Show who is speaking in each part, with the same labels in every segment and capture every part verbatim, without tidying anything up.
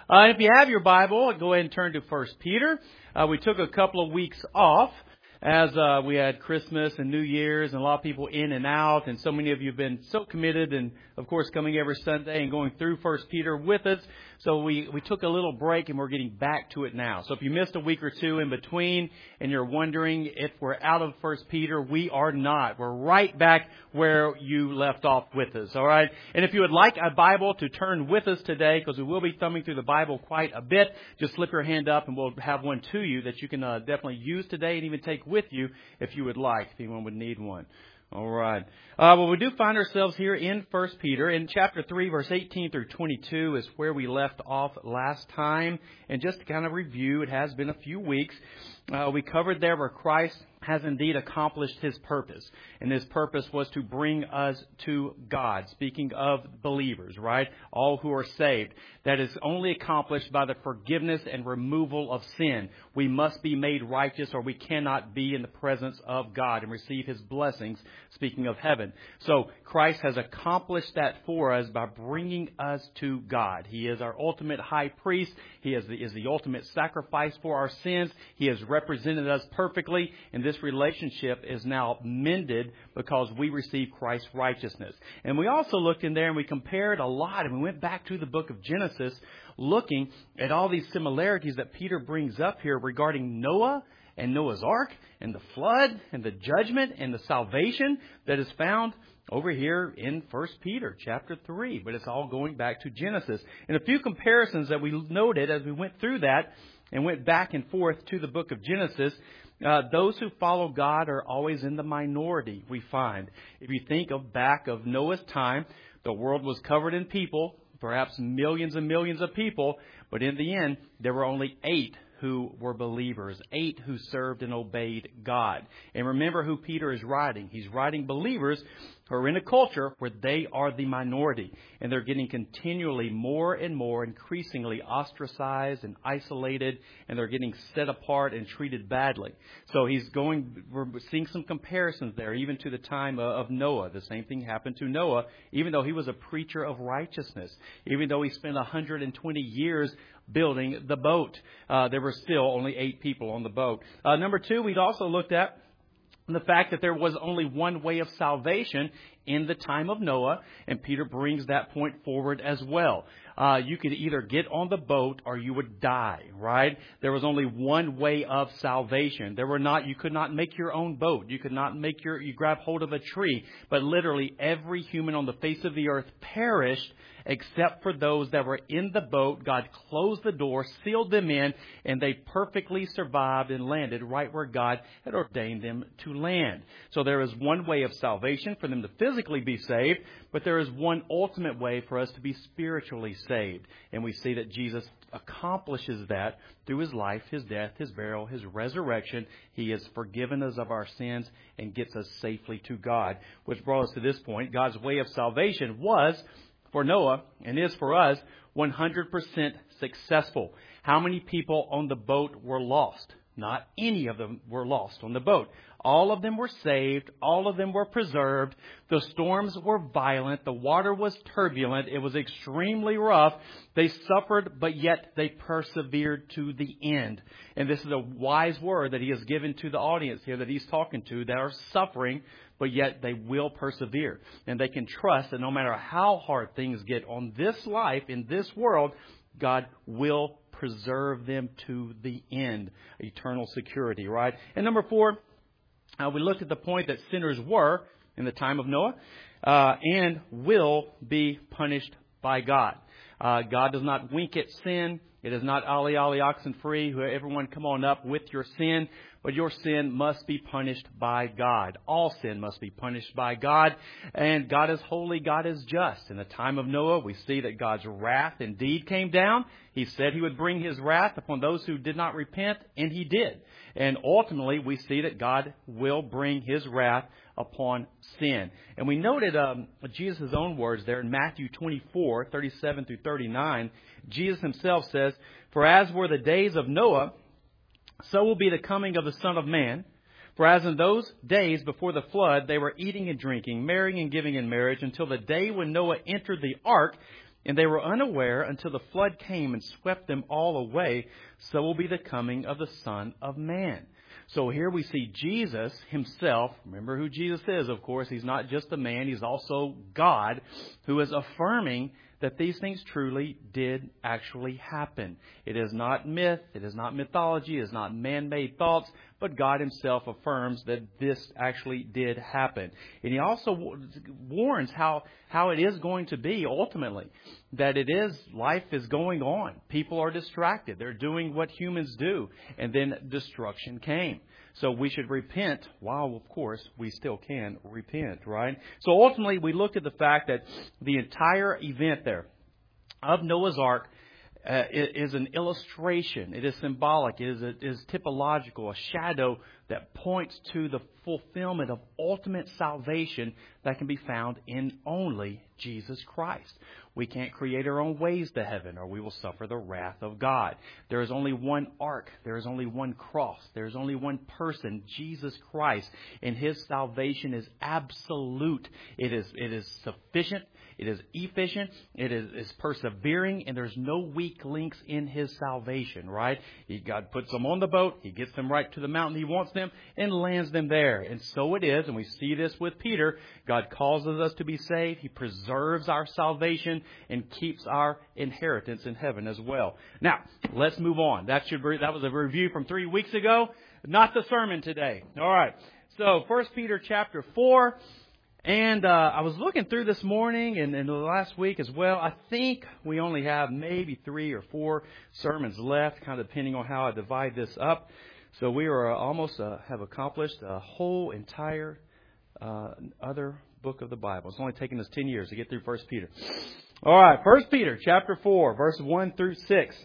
Speaker 1: Uh, if you have your Bible, go ahead and turn to First Peter. Uh, we took a couple of weeks off as uh, we had Christmas and New Year's and a lot of people in and out. And so many of you have been so committed and, of course, coming every Sunday and going through First Peter with us. So we, we took a little break and we're getting back to it now. So if you missed a week or two in between and you're wondering if we're out of First Peter, we are not. We're right back where you left off with us, all right? And if you would like a Bible to turn with us today, because we will be thumbing through the Bible quite a bit, just slip your hand up and we'll have one to you that you can uh, definitely use today and even take with you if you would like, if anyone would need one. All right. Uh, well, we do find ourselves here in First Peter. In chapter three, verse eighteen through twenty-two is where we left off last time. And just to kind of review, it has been a few weeks. Uh, we covered there where Christ has indeed accomplished His purpose. And His purpose was to bring us to God. Speaking of believers, right? All who are saved. That is only accomplished by the forgiveness and removal of sin. We must be made righteous or we cannot be in the presence of God and receive His blessings, speaking of heaven. So Christ has accomplished that for us by bringing us to God. He is our ultimate high priest. He is the, is the ultimate sacrifice for our sins. He has represented us perfectly, and this relationship is now mended because we receive Christ's righteousness. And we also looked in there and we compared a lot, and we went back to the book of Genesis looking at all these similarities that Peter brings up here regarding Noah and Noah's Ark and the flood and the judgment and the salvation that is found over here in First Peter chapter three. But it's all going back to Genesis. And a few comparisons that we noted as we went through that and went back and forth to the book of Genesis. Uh, those who follow God are always in the minority, we find. If you think of back of Noah's time, the world was covered in people, perhaps millions and millions of people, but in the end, there were only eight who were believers, eight who served and obeyed God. And remember who Peter is writing. He's writing believers who are in a culture where they are the minority. And they're getting continually more and more increasingly ostracized and isolated. And they're getting set apart and treated badly. So he's going, we're seeing some comparisons there, even to the time of Noah. The same thing happened to Noah, even though he was a preacher of righteousness. Even though he spent one hundred twenty years building the boat. Uh, there were still only eight people on the boat. Uh, number two, we'd also looked at the fact that there was only one way of salvation in the time of Noah, and Peter brings that point forward as well. Uh, you could either get on the boat or you would die, right? There was only one way of salvation. There were not, you could not make your own boat. You could not make your, you grab hold of a tree. But literally every human on the face of the earth perished except for those that were in the boat. God closed the door, sealed them in, and they perfectly survived and landed right where God had ordained them to land. So there is one way of salvation for them to physically be saved, but there is one ultimate way for us to be spiritually saved. And we see that Jesus accomplishes that through His life, His death, His burial, His resurrection. He has forgiven us of our sins and gets us safely to God. Which brought us to this point. God's way of salvation was, for Noah, and is for us, one hundred percent successful. How many people on the boat were lost? Not any of them were lost on the boat. All of them were saved. All of them were preserved. The storms were violent. The water was turbulent. It was extremely rough. They suffered, but yet they persevered to the end. And this is a wise word that He has given to the audience here that He's talking to that are suffering, but yet they will persevere. And they can trust that no matter how hard things get on this life, in this world, God will preserve them to the end. Eternal security, right? And number four, uh, we looked at the point that sinners were in the time of Noah uh, and will be punished by God. Uh, God does not wink at sin. It is not ollie, ollie, oxen free. Everyone come on up with your sin. But your sin must be punished by God. All sin must be punished by God. And God is holy. God is just. In the time of Noah, we see that God's wrath indeed came down. He said He would bring His wrath upon those who did not repent, and He did. And ultimately, we see that God will bring His wrath upon sin. And we noted um, Jesus' own words there in Matthew twenty-four, thirty-seven through thirty-nine. Jesus Himself says, "For as were the days of Noah, so will be the coming of the Son of Man. For as in those days before the flood, they were eating and drinking, marrying and giving in marriage, until the day when Noah entered the ark, and they were unaware until the flood came and swept them all away. So will be the coming of the Son of Man. So here we see Jesus himself. Remember who Jesus is, of course. He's not just a man. He's also God, who is affirming that these things truly did actually happen. It is not myth. It is not mythology. It is not man-made thoughts. But God himself affirms that this actually did happen. And he also warns how, how it is going to be ultimately. That it is, life is going on. People are distracted. They're doing what humans do. And then destruction came. So we should repent while, of course, we still can repent, right? So ultimately, we looked at the fact that the entire event there of Noah's Ark uh, is an illustration. It is symbolic. It is, a, it is typological, a shadow that points to the fulfillment of ultimate salvation that can be found in only Jesus Christ. We can't create our own ways to heaven, or we will suffer the wrath of God. There is only one ark. There is only one cross. There is only one person, Jesus Christ. And his salvation is absolute. It is, it is sufficient. It is efficient. It is, is persevering. And there's no weak links in his salvation, right? He, God puts them on the boat. He gets them right to the mountain he wants them and lands them there. And so it is. And we see this with Peter. God causes us to be saved. He preserves our salvation and keeps our inheritance in heaven as well. Now, let's move on. That should be, that was a review from three weeks ago, not the sermon today. All right. So, First Peter chapter four. And uh, I was looking through this morning and, and the last week as well. I think we only have maybe three or four sermons left, kind of depending on how I divide this up. So we are uh, almost uh, have accomplished a whole entire uh, other book of the Bible. It's only taken us ten years to get through First Peter. All right, First Peter chapter four, verse one through six.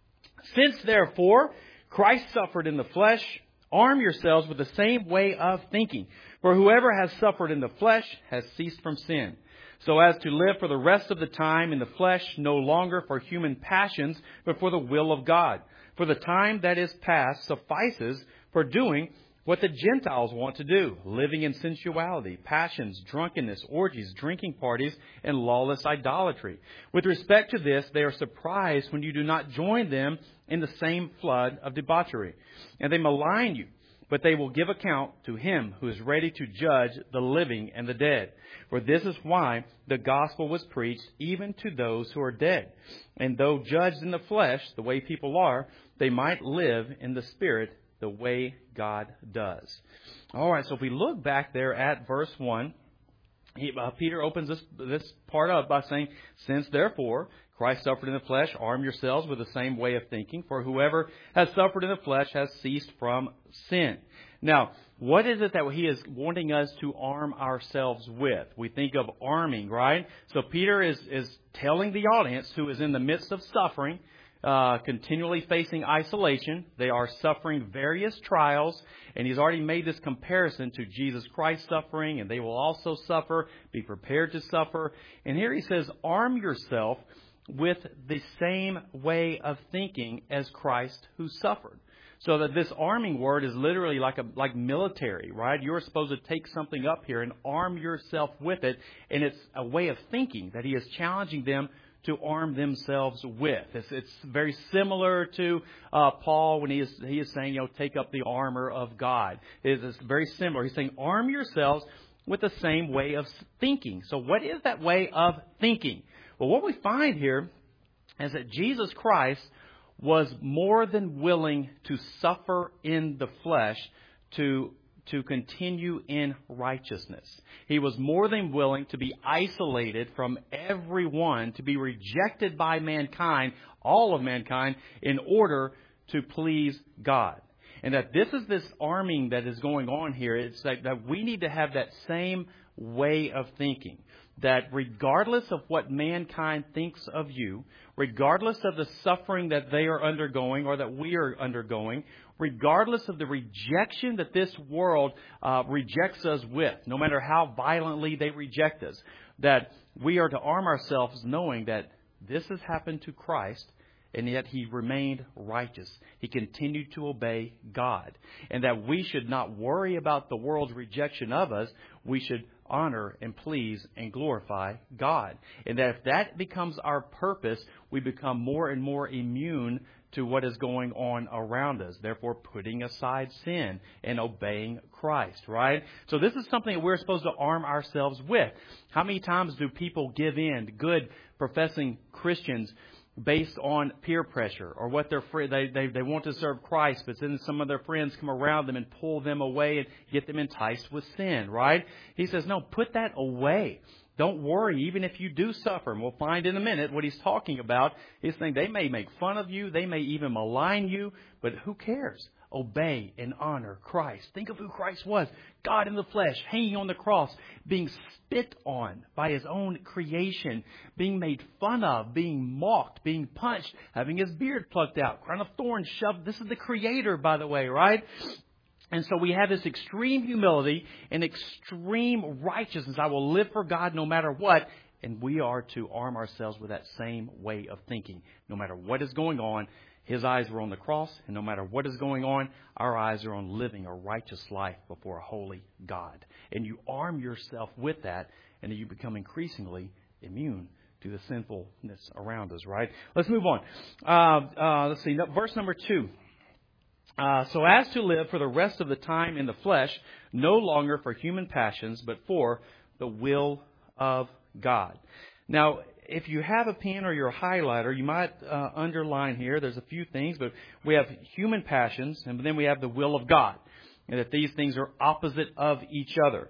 Speaker 1: Since therefore Christ suffered in the flesh, arm yourselves with the same way of thinking. For whoever has suffered in the flesh has ceased from sin, so as to live for the rest of the time in the flesh, no longer for human passions, but for the will of God. For the time that is past suffices for doing what the Gentiles want to do, living in sensuality, passions, drunkenness, orgies, drinking parties, and lawless idolatry. With respect to this, they are surprised when you do not join them in the same flood of debauchery. And they malign you, but they will give account to him who is ready to judge the living and the dead. For this is why the gospel was preached even to those who are dead. And though judged in the flesh, the way people are, they might live in the spirit the way God does. All right, so if we look back there at verse one, he, uh, Peter opens this, this part up by saying, since therefore Christ suffered in the flesh, arm yourselves with the same way of thinking, for whoever has suffered in the flesh has ceased from sin. Now, what is it that he is wanting us to arm ourselves with? We think of arming, right? So Peter is, is telling the audience who is in the midst of suffering, Uh, continually facing isolation. They are suffering various trials, and he's already made this comparison to Jesus Christ's suffering, and they will also suffer. Be prepared to suffer. And here he says, arm yourself with the same way of thinking as Christ who suffered. So that this arming word is literally like a like military, right? You're supposed to take something up here and arm yourself with it, and it's a way of thinking that he is challenging them to arm themselves with. It's, it's very similar to uh, Paul when he is he is saying, you know, take up the armor of God. It is very similar. He's saying, arm yourselves with the same way of thinking. So what is that way of thinking? Well, what we find here is that Jesus Christ was more than willing to suffer in the flesh to to continue in righteousness. He was more than willing to be isolated from everyone, to be rejected by mankind, all of mankind, in order to please God. And that this is this arming that is going on here. It's like that we need to have that same way of thinking. That regardless of what mankind thinks of you, regardless of the suffering that they are undergoing or that we are undergoing, regardless of the rejection that this world uh, rejects us with, no matter how violently they reject us, that we are to arm ourselves knowing that this has happened to Christ, and yet he remained righteous. He continued to obey God. And that we should not worry about the world's rejection of us. We should honor and please and glorify God. And that if that becomes our purpose, we become more and more immune to what is going on around us, therefore putting aside sin and obeying Christ, right? So this is something that we're supposed to arm ourselves with. How many times do people give in, good professing Christians, based on peer pressure or what their fr- they, they they want to serve Christ, but then some of their friends come around them and pull them away and get them enticed with sin, right? He says, no, put that away. Don't worry, even if you do suffer. And we'll find in a minute what he's talking about. He's saying they may make fun of you. They may even malign you. But who cares? Obey and honor Christ. Think of who Christ was. God in the flesh, hanging on the cross, being spit on by his own creation, being made fun of, being mocked, being punched, having his beard plucked out, crown of thorns shoved. This is the Creator, by the way, right? And so we have this extreme humility and extreme righteousness. I will live for God no matter what. And we are to arm ourselves with that same way of thinking. No matter what is going on, his eyes were on the cross. And no matter what is going on, our eyes are on living a righteous life before a holy God. And you arm yourself with that, and you become increasingly immune to the sinfulness around us, right? Let's move on. Uh, uh, let's see, verse number two. Uh, so as to live for the rest of the time in the flesh, no longer for human passions, but for the will of God. Now, if you have a pen or your highlighter, you might uh, underline here. There's a few things, but we have human passions, and then we have the will of God, and that these things are opposite of each other.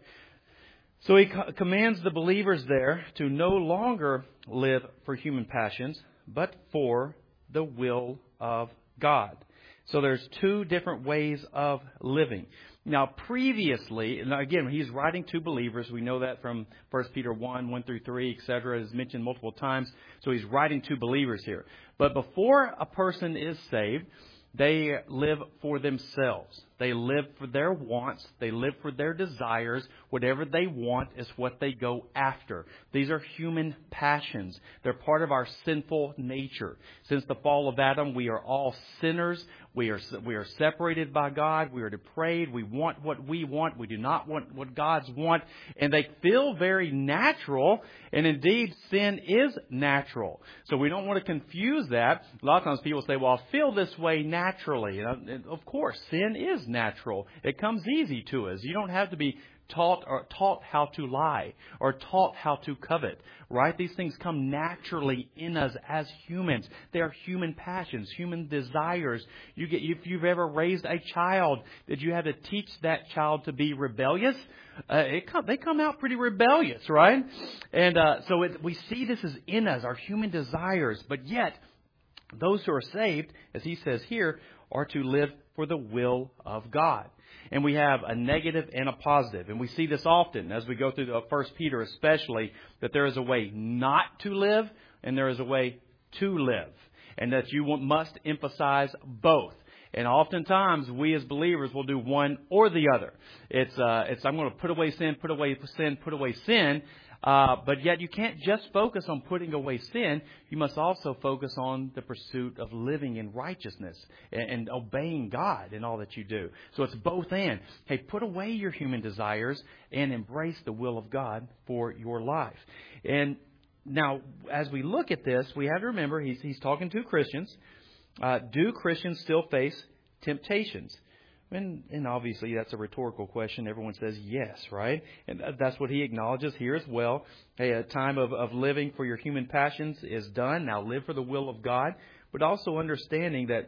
Speaker 1: So he co- commands the believers there to no longer live for human passions, but for the will of God. So there's two different ways of living. Now, previously, and again, he's writing to believers. We know that from First Peter one, one through three, et cetera, is mentioned multiple times. So he's writing to believers here. But before a person is saved, they live for themselves. They live for their wants. They live for their desires. Whatever they want is what they go after. These are human passions. They're part of our sinful nature. Since the fall of Adam, we are all sinners. We are we are separated by God. We are depraved. We want what we want. We do not want what God's want. And they feel very natural. And indeed, sin is natural. So we don't want to confuse that. A lot of times people say, well, I feel this way naturally. And of course, sin is natural. It comes easy to us. You don't have to be taught or taught how to lie or taught how to covet, right? These things come naturally in us as humans. They are human passions, human desires. You get, if you've ever raised a child, did you have to teach that child to be rebellious? Uh, it come, they come out pretty rebellious, right? And uh, so it, we see this as in us, our human desires. But yet, those who are saved, as he says here, are to live for the will of God. And we have a negative and a positive. And we see this often as we go through the First Peter especially, that there is a way not to live and there is a way to live. And that you must emphasize both. And oftentimes we as believers will do one or the other. It's, uh, it's I'm going to put away sin, put away sin, put away sin. Uh, but yet you can't just focus on putting away sin. You must also focus on the pursuit of living in righteousness and, and obeying God in all that you do. So it's both and. Hey, put away your human desires and embrace the will of God for your life. And now, as we look at this, we have to remember he's, he's talking to Christians. Uh, do Christians still face temptations? And, and obviously that's a rhetorical question. Everyone says yes, right? And that's what he acknowledges here as well. Hey, a time of, of living for your human passions is done. Now live for the will of God. But also understanding that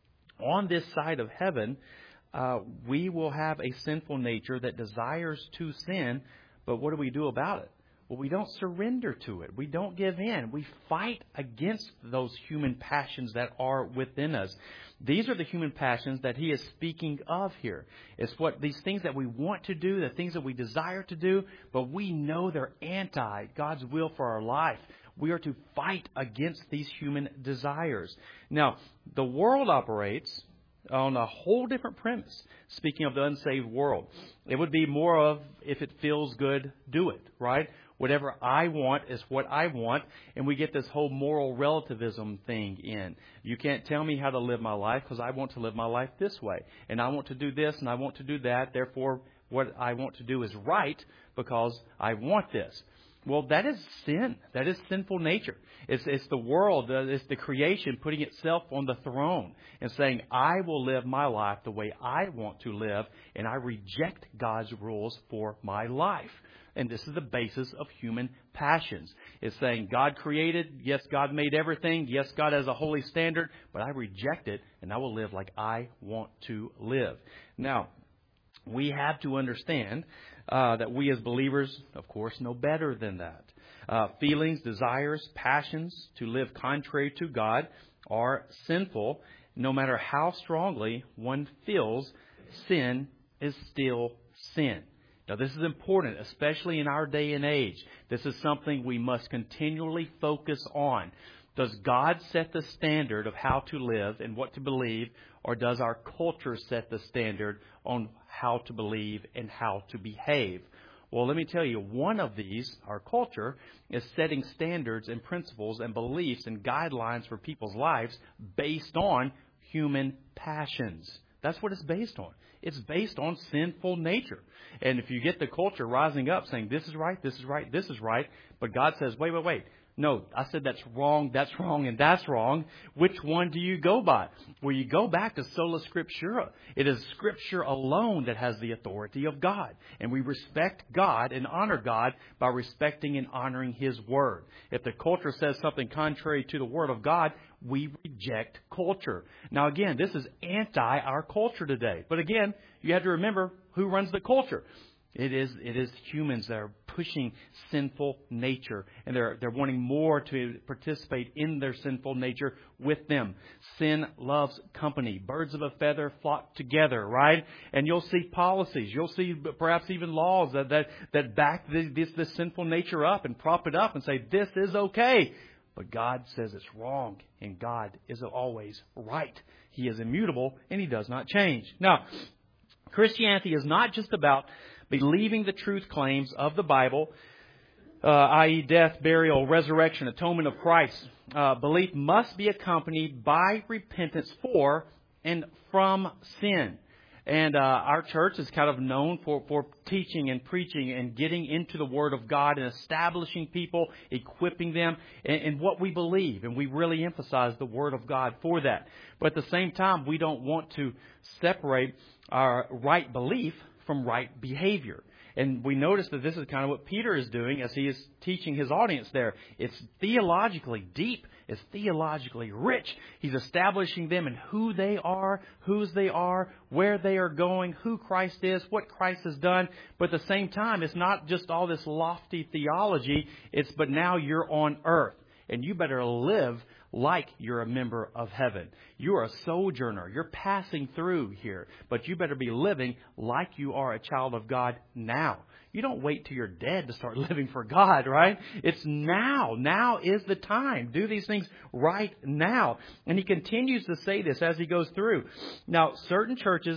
Speaker 1: on this side of heaven, uh, we will have a sinful nature that desires to sin. But what do we do about it? Well, we don't surrender to it. We don't give in. We fight against those human passions that are within us. These are the human passions that he is speaking of here. It's what these things that we want to do, the things that we desire to do, but we know they're anti God's will for our life. We are to fight against these human desires. Now, the world operates on a whole different premise. Speaking of the unsaved world, it would be more of, if it feels good, do it, right? Whatever I want is what I want. And we get this whole moral relativism thing in. You can't tell me how to live my life because I want to live my life this way. And I want to do this and I want to do that. Therefore, what I want to do is right because I want this. Well, that is sin. That is sinful nature. It's, it's the world, uh, it's the creation putting itself on the throne and saying, I will live my life the way I want to live, and I reject God's rules for my life. And this is the basis of human passions. It's saying God created, yes, God made everything, yes, God has a holy standard, but I reject it, and I will live like I want to live. Now, we have to understand uh, that we as believers, of course, know better than that. Uh, feelings, desires, passions to live contrary to God are sinful. No matter how strongly one feels, sin is still sin. Now, this is important, especially in our day and age. This is something we must continually focus on. Does God set the standard of how to live and what to believe, or does our culture set the standard on how to believe and how to behave? Well, let me tell you, one of these, our culture, is setting standards and principles and beliefs and guidelines for people's lives based on human passions. That's what it's based on. It's based on sinful nature. And if you get the culture rising up saying, this is right, this is right, this is right, but God says, wait, wait, wait. No, I said that's wrong, that's wrong, and that's wrong. Which one do you go by? Well, you go back to sola scriptura. It is Scripture alone that has the authority of God. And we respect God and honor God by respecting and honoring His Word. If the culture says something contrary to the Word of God, we reject culture. Now, again, this is anti our culture today. But again, you have to remember who runs the culture. It is it is humans that are pushing sinful nature, and they're they're wanting more to participate in their sinful nature with them. Sin loves company. Birds of a feather flock together, right? And you'll see policies, you'll see perhaps even laws that that, that back this, this this sinful nature up and prop it up and say this is okay. But God says it's wrong, and God is always right. He is immutable, and He does not change. Now, Christianity is not just about believing the truth claims of the Bible, uh, that is death, burial, resurrection, atonement of Christ. Uh, belief must be accompanied by repentance for and from sin. And uh, our church is kind of known for, for teaching and preaching and getting into the Word of God and establishing people, equipping them in, in what we believe. And we really emphasize the Word of God for that. But at the same time, we don't want to separate our right belief from right behavior. And we notice that this is kind of what Peter is doing as he is teaching his audience there. It's theologically deep. It's theologically rich. He's establishing them in who they are, whose they are, where they are going, who Christ is, what Christ has done. But at the same time, it's not just all this lofty theology. It's, but now you're on earth, and you better live like you're a member of heaven. You are a sojourner. You're passing through here. But you better be living like you are a child of God now. You don't wait till you're dead to start living for God, right? It's now. Now is the time. Do these things right now. And he continues to say this as he goes through. Now, certain churches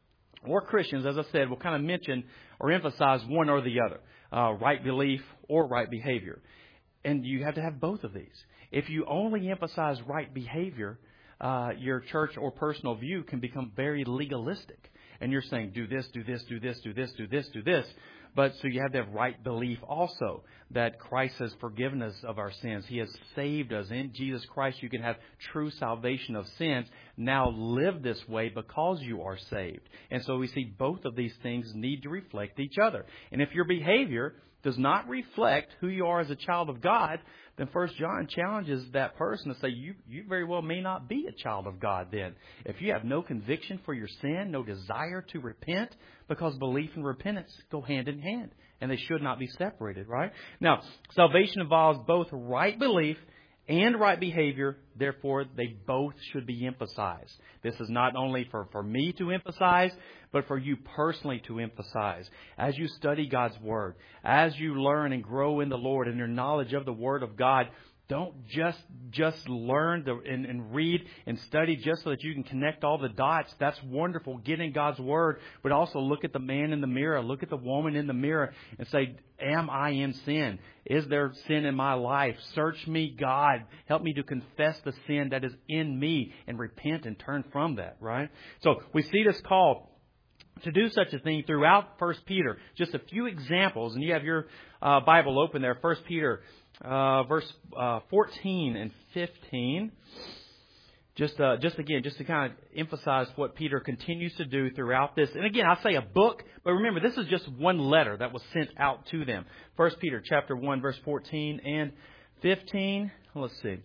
Speaker 1: or Christians, as I said, will kind of mention or emphasize one or the other. Uh, right belief or right behavior. And you have to have both of these. If you only emphasize right behavior, uh, your church or personal view can become very legalistic. And you're saying, do this, do this, do this, do this, do this, do this. But so you have to have right belief also that Christ has forgiven us of our sins. He has saved us. In Jesus Christ, you can have true salvation of sins. Now live this way because you are saved. And so we see both of these things need to reflect each other. And if your behavior does not reflect who you are as a child of God, then First John challenges that person to say, you, you very well may not be a child of God then. If you have no conviction for your sin, no desire to repent, because belief and repentance go hand in hand, and they should not be separated, right? Now, salvation involves both right belief and right behavior. Therefore, they both should be emphasized. This is not only for, for me to emphasize, but for you personally to emphasize. As you study God's Word, as you learn and grow in the Lord and your knowledge of the Word of God, don't just just learn to, and, and read and study just so that you can connect all the dots. That's wonderful, get in God's Word, but also look at the man in the mirror, look at the woman in the mirror and say, am I in sin? Is there sin in my life? Search me, God. Help me to confess the sin that is in me and repent and turn from that, right? So we see this call to do such a thing throughout First Peter. Just a few examples, and you have your uh, Bible open there, First Peter, uh, verse uh, fourteen and fifteen. Just, uh, just again, just to kind of emphasize what Peter continues to do throughout this. And again, I say a book, but remember, this is just one letter that was sent out to them. First Peter chapter one, verse fourteen and fifteen. Let's see.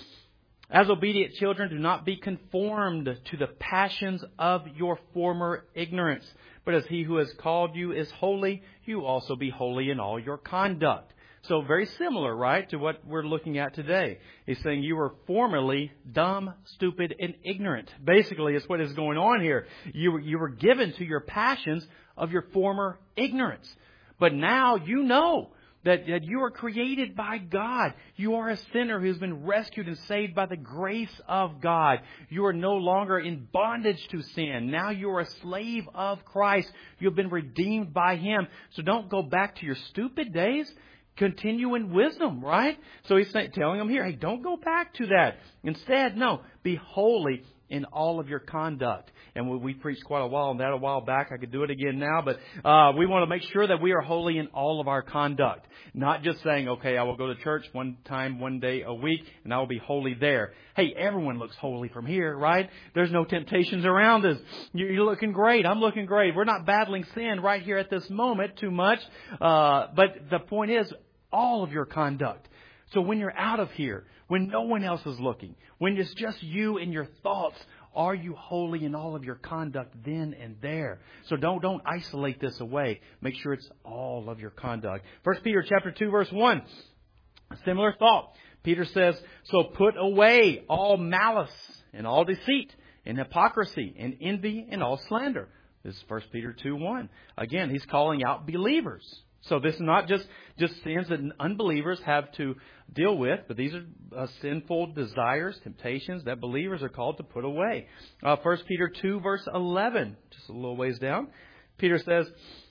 Speaker 1: As obedient children, do not be conformed to the passions of your former ignorance. But as he who has called you is holy, you also be holy in all your conduct. So very similar, right, to what we're looking at today. He's saying you were formerly dumb, stupid, and ignorant. Basically, it's what is going on here. You were, you were given to your passions of your former ignorance. But now you know that, that you are created by God. You are a sinner who's been rescued and saved by the grace of God. You are no longer in bondage to sin. Now you are a slave of Christ. You have been redeemed by Him. So don't go back to your stupid days. Continue in wisdom, right? So he's saying, telling them here, hey, don't go back to that. Instead, no, be holy in all of your conduct. And we, we preached quite a while on that a while back. I could do it again now, but uh, we want to make sure that we are holy in all of our conduct. Not just saying, okay, I will go to church one time, one day a week, and I will be holy there. Hey, everyone looks holy from here, right? There's no temptations around us. You're looking great. I'm looking great. We're not battling sin right here at this moment too much. Uh, but the point is, all of your conduct. So when you're out of here, when no one else is looking, when it's just you and your thoughts, are you holy in all of your conduct then and there? So don't don't isolate this away. Make sure it's all of your conduct. First Peter chapter two, verse one. A similar thought. Peter says, so put away all malice and all deceit and hypocrisy and envy and all slander. This is First Peter two, one. Again, he's calling out believers. So this is not just, just sins that unbelievers have to deal with, but these are uh, sinful desires, temptations that believers are called to put away. Uh, First Peter two, verse eleven, just a little ways down. Peter says,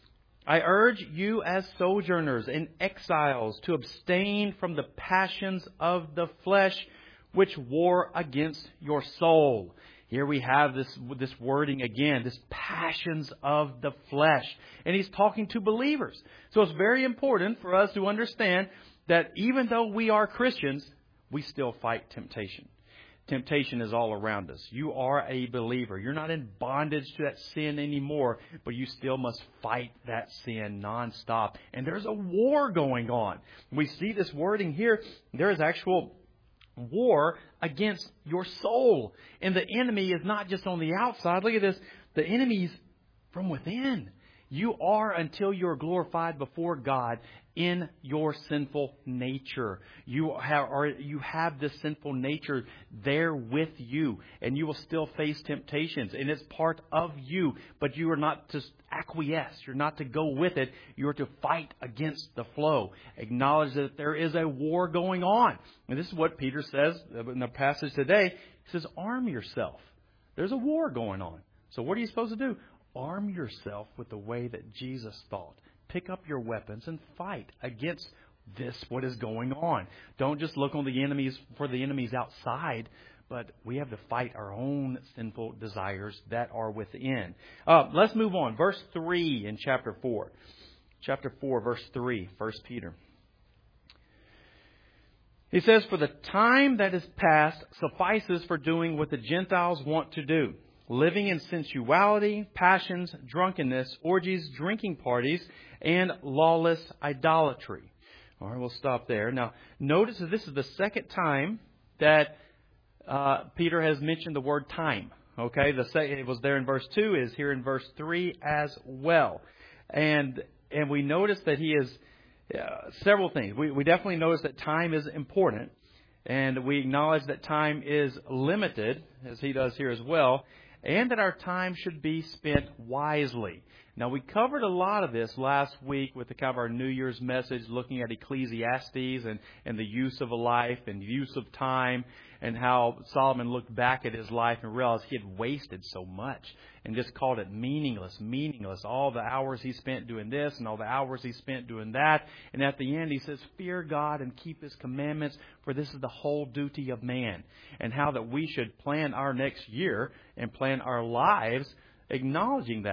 Speaker 1: I urge you as sojourners and exiles to abstain from the passions of the flesh which war against your soul. Here we have this this wording again, this passions of the flesh. And he's talking to believers. So it's very important for us to understand that even though we are Christians, we still fight temptation. Temptation is all around us. You are a believer. You're not in bondage to that sin anymore, but you still must fight that sin nonstop. And there's a war going on. We see this wording here. There is actual war against your soul. And the enemy is not just on the outside. Look at this. The enemy's from within. You are until you're glorified before God in your sinful nature. You have, or you have this sinful nature there with you, and you will still face temptations, and it's part of you, but you are not to acquiesce. You're not to go with it. You're to fight against the flow. Acknowledge that there is a war going on. And this is what Peter says in the passage today. He says, arm yourself. There's a war going on. So what are you supposed to do? Arm yourself with the way that Jesus thought. Pick up your weapons and fight against this, what is going on. Don't just look on the enemies for the enemies outside, but we have to fight our own sinful desires that are within. Uh, let's move on. Verse three in chapter four. Chapter four, verse three, First Peter. He says, for the time that is past suffices for doing what the Gentiles want to do, living in sensuality, passions, drunkenness, orgies, drinking parties, and lawless idolatry. All right, we'll stop there. Now, notice that this is the second time that uh, Peter has mentioned the word time. Okay, the second, it was there in verse two, is here in verse three as well. And and we notice that he is uh, several things. We, we definitely notice that time is important. And we acknowledge that time is limited, as he does here as well. And that our time should be spent wisely. Now, we covered a lot of this last week with the kind of our New Year's message, looking at Ecclesiastes and, and the use of a life and use of time, and how Solomon looked back at his life and realized he had wasted so much and just called it meaningless, meaningless. All the hours he spent doing this and all the hours he spent doing that. And at the end, he says, fear God and keep His commandments, for this is the whole duty of man. And how that we should plan our next year and plan our lives acknowledging that.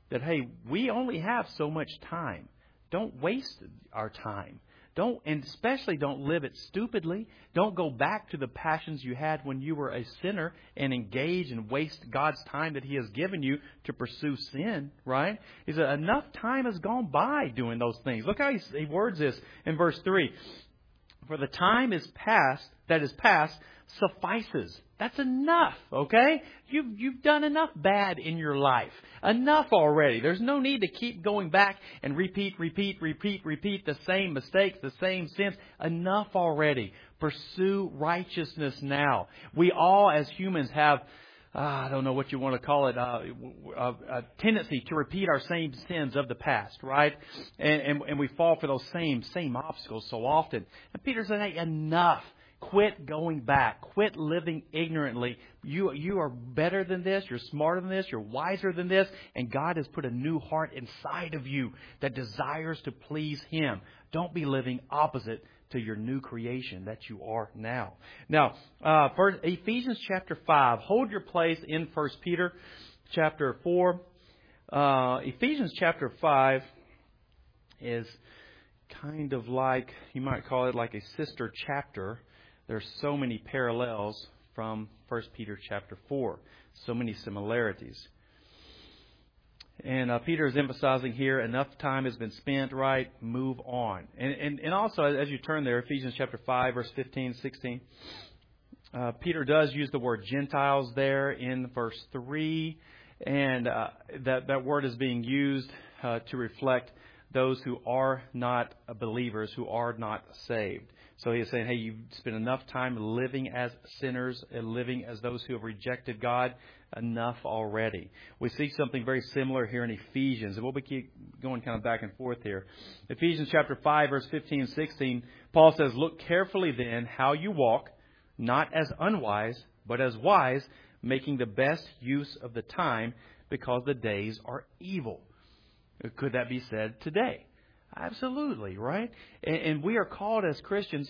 Speaker 1: that, hey, we only have so much time. Don't waste our time. Don't, and especially don't live it stupidly. Don't go back to the passions you had when you were a sinner and engage and waste God's time that He has given you to pursue sin, right? He said, enough time has gone by doing those things. Look how he, he words this in verse three. For the time is past, that is past, suffices. That's enough, okay? You've, you've done enough bad in your life. Enough already. There's no need to keep going back and repeat, repeat, repeat, repeat the same mistakes, the same sins. Enough already. Pursue righteousness now. We all as humans have, uh, I don't know what you want to call it, uh, a, a tendency to repeat our same sins of the past, right? And, and, and we fall for those same, same obstacles so often. And Peter said, hey, enough. Quit going back. Quit living ignorantly. You, you are better than this. You're smarter than this. You're wiser than this. And God has put a new heart inside of you that desires to please Him. Don't be living opposite to your new creation that you are now. Now, uh, first, Ephesians chapter five. Hold your place in First Peter chapter four. Uh, Ephesians chapter five is kind of like, you might call it like a sister chapter. There's so many parallels from First Peter chapter four. So many similarities. And uh, Peter is emphasizing here, enough time has been spent, right? Move on. And, and, and also, as you turn there, Ephesians chapter five, verse fifteen, sixteen, uh, Peter does use the word Gentiles there in verse three. And uh, that, that word is being used uh, to reflect those who are not believers, who are not saved. So he is saying, hey, you've spent enough time living as sinners and living as those who have rejected God. Enough already. We see something very similar here in Ephesians, and we'll be keep going kind of back and forth here. Ephesians chapter five, verse fifteen and sixteen, Paul says, look carefully then how you walk, not as unwise, but as wise, making the best use of the time, because the days are evil. Could that be said today? Absolutely, right? And, and we are called as Christians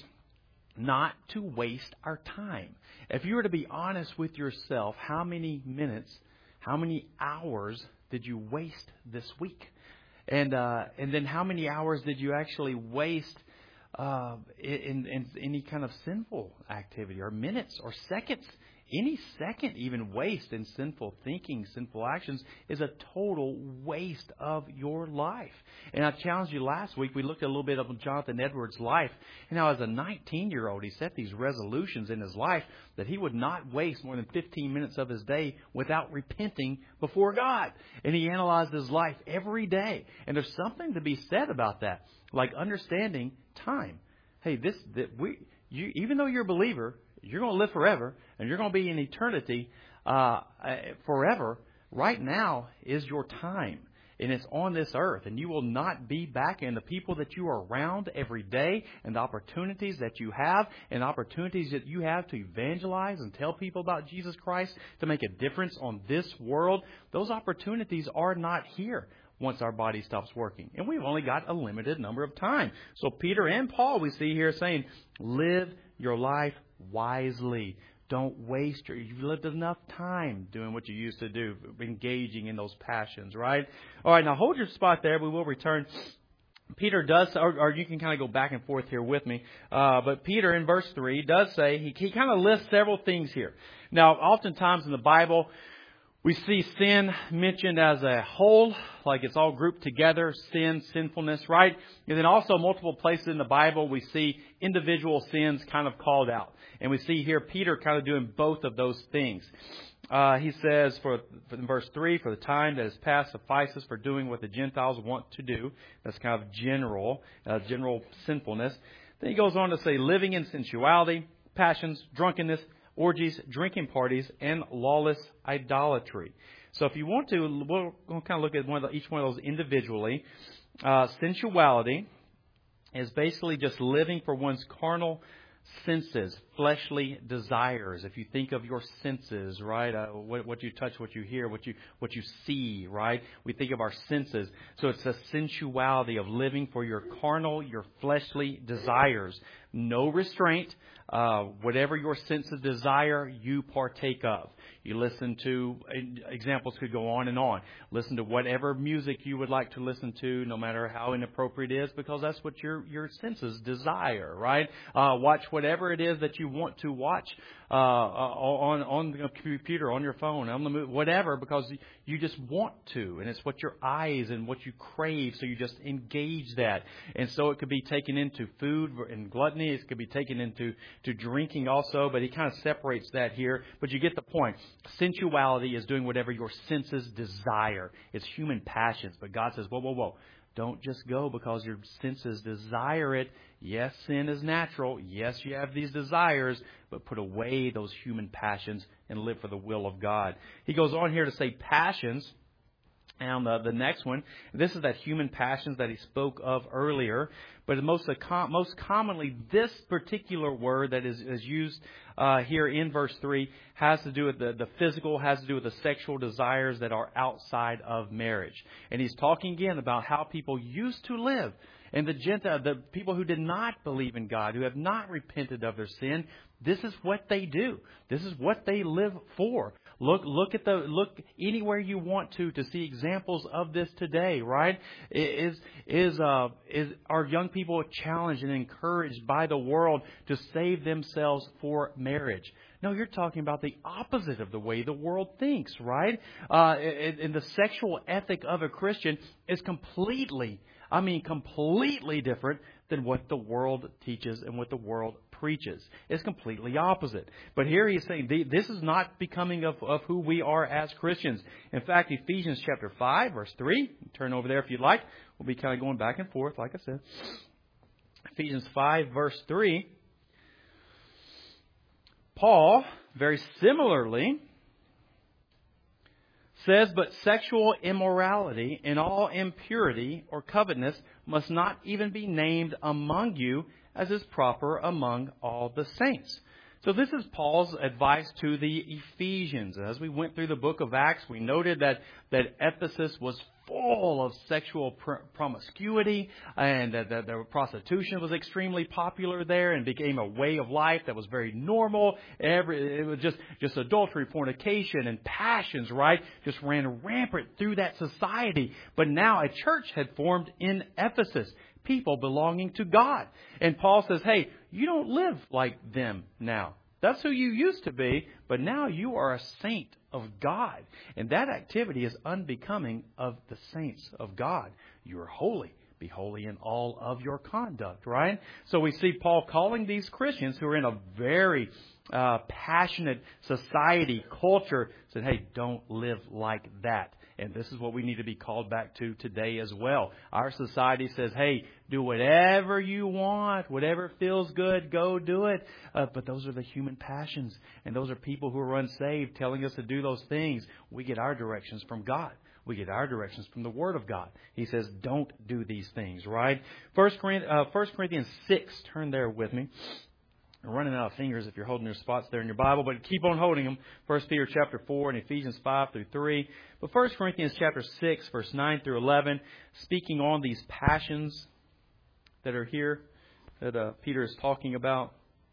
Speaker 1: not to waste our time. If you were to be honest with yourself, how many minutes, how many hours did you waste this week? And uh, and then how many hours did you actually waste uh, in, in any kind of sinful activity, or minutes or seconds? Any second even waste in sinful thinking, sinful actions is a total waste of your life. And I challenged you last week. We looked at a little bit of Jonathan Edwards' life. And now as a nineteen-year-old, he set these resolutions in his life that he would not waste more than fifteen minutes of his day without repenting before God. And he analyzed his life every day. And there's something to be said about that, like understanding time. Hey, this that we you even though you're a believer, you're going to live forever, and you're going to be in eternity uh, forever. Right now is your time, and it's on this earth, and you will not be back. And the people that you are around every day, and the opportunities that you have, and opportunities that you have to evangelize and tell people about Jesus Christ, to make a difference on this world, those opportunities are not here once our body stops working. And we've only got a limited number of time. So Peter and Paul, we see here saying, live your life wisely. Don't waste your, you've lived enough time doing what you used to do, engaging in those passions, right? All right, now hold your spot there. We will return. Peter does, or, or you can kind of go back and forth here with me. Uh, but Peter in verse three does say, he, he kind of lists several things here. Now, oftentimes in the Bible, we see sin mentioned as a whole, like it's all grouped together, sin, sinfulness, right? And then also multiple places in the Bible, we see individual sins kind of called out. And we see here Peter kind of doing both of those things. Uh, he says for, for in verse three, for the time that is past suffices for doing what the Gentiles want to do. That's kind of general, uh, general sinfulness. Then he goes on to say living in sensuality, passions, drunkenness, orgies, drinking parties, and lawless idolatry. So if you want to, we'll, we'll kind of look at one of the, each one of those individually. Uh, sensuality is basically just living for one's carnal senses, fleshly desires. If you think of your senses, right, uh, what, what you touch, what you hear, what you what you see, right, we think of our senses. So it's a sensuality of living for your carnal, your fleshly desires, no restraint. Uh, whatever your senses desire, you partake of. You listen to, examples could go on and on. Listen to whatever music you would like to listen to, no matter how inappropriate it is, because that's what your, your senses desire, right? Uh, watch whatever it is that you want to watch, uh, on, on the computer, on your phone, on the movie, whatever, because you just want to, and it's what your eyes and what you crave, so you just engage that. And so it could be taken into food and gluttony, it could be taken into to drinking also, but he kind of separates that here, but you get the point. Sensuality is doing whatever your senses desire. It's human passions. But God says, whoa, whoa, whoa. Don't just go because your senses desire it. Yes, sin is natural. Yes, you have these desires, but put away those human passions and live for the will of God. He goes on here to say passions. And uh, the next one, this is that human passions that he spoke of earlier. But most uh, most commonly, this particular word that is, is used uh, here in verse three has to do with the, the physical, has to do with the sexual desires that are outside of marriage. And he's talking again about how people used to live. And the Gentile, the people who did not believe in God, who have not repented of their sin, this is what they do. This is what they live for. Look, look at the look anywhere you want to to see examples of this today. Right? Is is uh is are young people challenged and encouraged by the world to save themselves for marriage? No, you're talking about the opposite of the way the world thinks. Right? Uh, and the sexual ethic of a Christian is completely, I mean, completely different than what the world teaches and what the world preaches. It's completely opposite. But here he's saying this is not becoming of, of who we are as Christians. In fact, Ephesians chapter five, verse three, turn over there if you'd like. We'll be kind of going back and forth, like I said. Ephesians five, verse three. Paul, very similarly, says, but sexual immorality and all impurity or covetousness must not even be named among you, as is proper among all the saints. So this is Paul's advice to the Ephesians. As we went through the book of Acts, we noted that, that Ephesus was full of sexual pr- promiscuity, and that, that the prostitution was extremely popular there and became a way of life that was very normal. Every, it was just, just adultery, fornication, and passions, right? Just ran rampant through that society. But now a church had formed in Ephesus. People belonging to God. And Paul says, hey, you don't live like them now. That's who you used to be, but now you are a saint of God. And that activity is unbecoming of the saints of God. You are holy. Be holy in all of your conduct, right? So we see Paul calling these Christians who are in a very uh, passionate society, culture, said, hey, don't live like that. And this is what we need to be called back to today as well. Our society says, hey, do whatever you want, whatever feels good, go do it. Uh, but those are the human passions. And those are people who are unsaved telling us to do those things. We get our directions from God. We get our directions from the Word of God. He says, don't do these things, right? First Corinthians six, turn there with me. I'm running out of fingers if you're holding your spots there in your Bible, but keep on holding them. First Peter chapter four and Ephesians five through three. But First Corinthians chapter six, verse nine through eleven, speaking on these passions that are here that uh, Peter is talking about.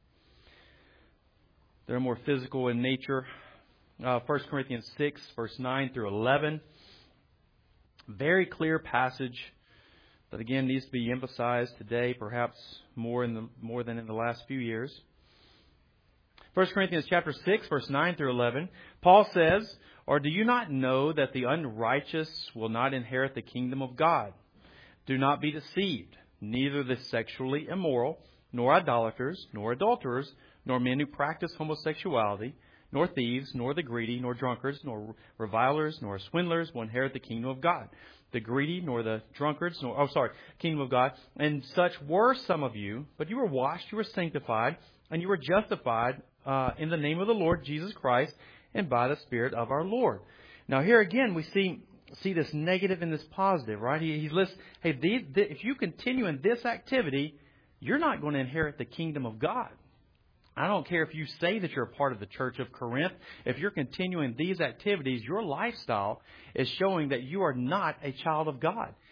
Speaker 1: They're more physical in nature. Uh, First Corinthians six, verse nine through eleven. Very clear passage that again needs to be emphasized today, perhaps more in the more than in the last few years. First Corinthians chapter six, verse nine through eleven. Paul says, or do you not know that the unrighteous will not inherit the kingdom of God? Do not be deceived. Neither the sexually immoral, nor idolaters, nor adulterers, nor men who practice homosexuality, nor thieves, nor the greedy, nor drunkards, nor revilers, nor swindlers will inherit the kingdom of God. The greedy, nor the drunkards, nor, oh, sorry, kingdom of God. And such were some of you, but you were washed, you were sanctified, and you were justified uh, in the name of the Lord Jesus Christ and by the Spirit of our Lord. Now here again, we see see this negative and this positive, right? He, he lists, hey, these, th- if you continue in this activity, you're not going to inherit the kingdom of God. I don't care if you say that you're a part of the church of Corinth. If you're continuing these activities, your lifestyle is showing that you are not a child of God.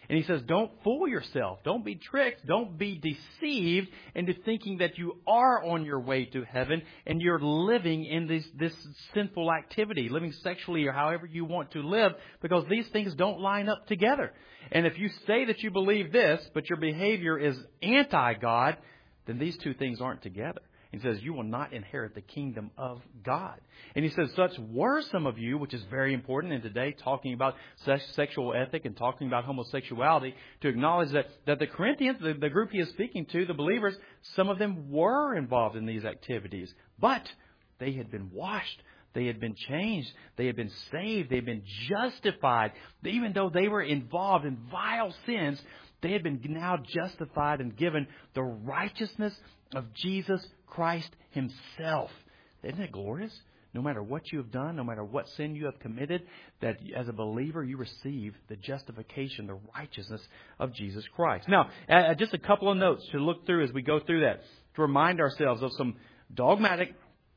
Speaker 1: And he says, don't fool yourself. Don't be tricked. Don't be deceived into thinking that you are on your way to heaven and you're living in this, this sinful activity, living sexually or however you want to live, because these things don't line up together. And if you say that you believe this, but your behavior is anti-God, then these two things aren't together. He says, you will not inherit the kingdom of God. And he says, such were some of you, which is very important in today, talking about sex, sexual ethic and talking about homosexuality, to acknowledge that, that the Corinthians, the, the group he is speaking to, the believers, some of them were involved in these activities. But they had been washed. They had been changed. They had been saved. They had been justified. Even though they were involved in vile sins, they had been now justified and given the righteousness of Jesus Christ Himself. Isn't it glorious? No matter what you have done, no matter what sin you have committed, that as a believer you receive the justification, the righteousness of Jesus Christ. Now, uh, just a couple of notes to look through as we go through that, to remind ourselves of some dogmatic,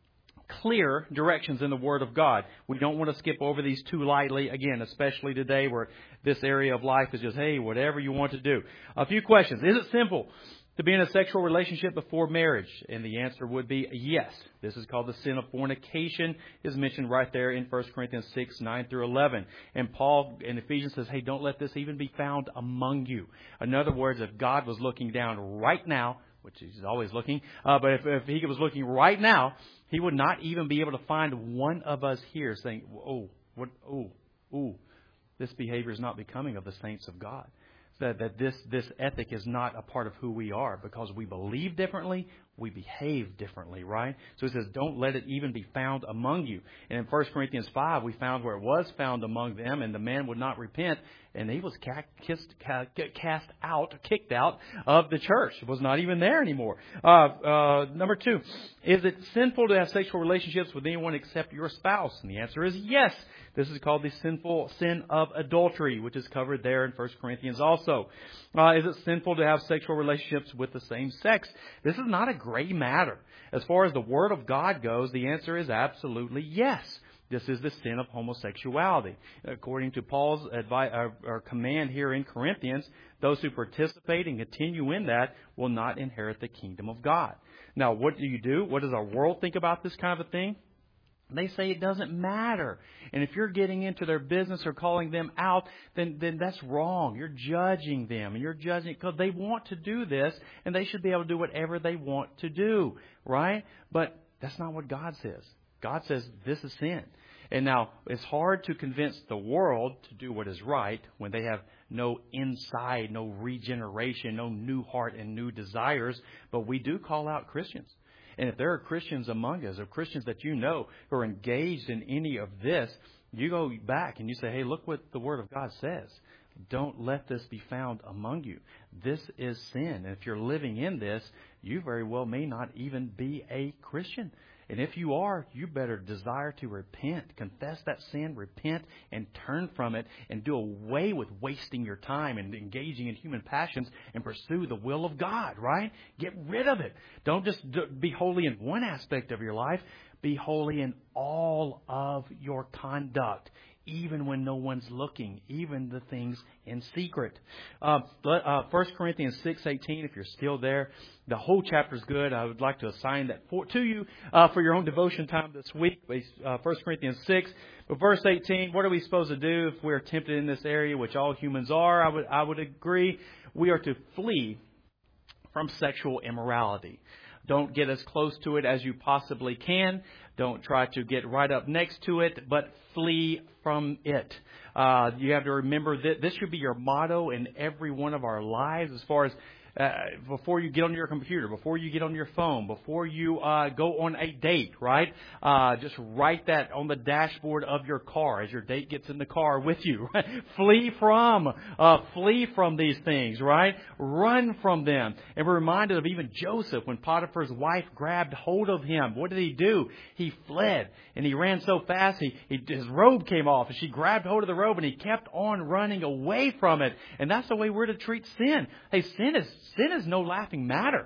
Speaker 1: clear directions in the Word of God. We don't want to skip over these too lightly, again, especially today where this area of life is just, hey, whatever you want to do. A few questions. Is it simple to be in a sexual relationship before marriage? And the answer would be yes. This is called the sin of fornication. Is mentioned right there in First Corinthians six, nine through eleven. And Paul in Ephesians says, hey, don't let this even be found among you. In other words, if God was looking down right now, which He's always looking, uh, but if, if He was looking right now, He would not even be able to find one of us here saying, oh, what, oh, oh, this behavior is not becoming of the saints of God. That, that this, this ethic is not a part of who we are, because we believe differently, we behave differently, right? So He says, don't let it even be found among you. And in First Corinthians five, we found where it was found among them, and the man would not repent, and he was kissed, cast out, kicked out of the church. It was not even there anymore. Uh, uh, number two, is it sinful to have sexual relationships with anyone except your spouse? And the answer is yes. This is called the sinful sin of adultery, which is covered there in First Corinthians also. Uh, is it sinful to have sexual relationships with the same sex? This is not a gray matter. As far as the Word of God goes, the answer is absolutely yes. This is the sin of homosexuality. According to Paul's advice, or, or command here in Corinthians, those who participate and continue in that will not inherit the kingdom of God. Now, what do you do? What does our world think about this kind of a thing? They say it doesn't matter. And if you're getting into their business or calling them out, then, then that's wrong. You're judging them. And you're judging because they want to do this, and they should be able to do whatever they want to do, right? But that's not what God says. God says this is sin. And now, it's hard to convince the world to do what is right when they have no inside, no regeneration, no new heart and new desires. But we do call out Christians. And if there are Christians among us, or Christians that you know who are engaged in any of this, you go back and you say, hey, look what the Word of God says. Don't let this be found among you. This is sin. And if you're living in this, you very well may not even be a Christian. And if you are, you better desire to repent, confess that sin, repent, and turn from it, and do away with wasting your time and engaging in human passions and pursue the will of God, right? Get rid of it. Don't just be holy in one aspect of your life. Be holy in all of your conduct, even when no one's looking, even the things in secret. Uh, uh, First Corinthians six eighteen, if you're still there, the whole chapter is good. I would like to assign that for, to you uh, for your own devotion time this week. Uh, First Corinthians six, but verse eighteen, what are we supposed to do if we're tempted in this area, which all humans are? I would, I would agree. We are to flee from sexual immorality. Don't get as close to it as you possibly can. Don't try to get right up next to it, but flee from it. Uh, you have to remember that this should be your motto in every one of our lives as far as Uh, before you get on your computer, before you get on your phone, before you uh, go on a date, right? Uh, just write that on the dashboard of your car as your date gets in the car with you. flee from, uh, flee from these things, right? Run from them. And we're reminded of even Joseph when Potiphar's wife grabbed hold of him. What did he do? He fled, and he ran so fast, he, he his robe came off, and she grabbed hold of the robe, and he kept on running away from it. And that's the way we're to treat sin. Hey, sin is Sin is no laughing matter.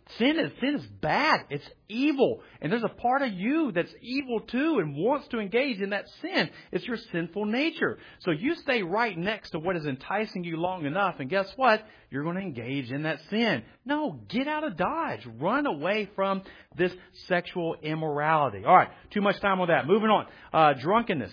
Speaker 1: Sin is sin is bad. It's evil. And there's a part of you that's evil too and wants to engage in that sin. It's your sinful nature. So you stay right next to what is enticing you long enough, and guess what? You're going to engage in that sin. No, get out of Dodge. Run away from this sexual immorality. All right, too much time on that. Moving on. Uh, drunkenness.